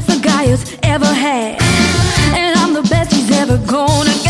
the guy who's ever had, and I'm the best he's ever gonna get.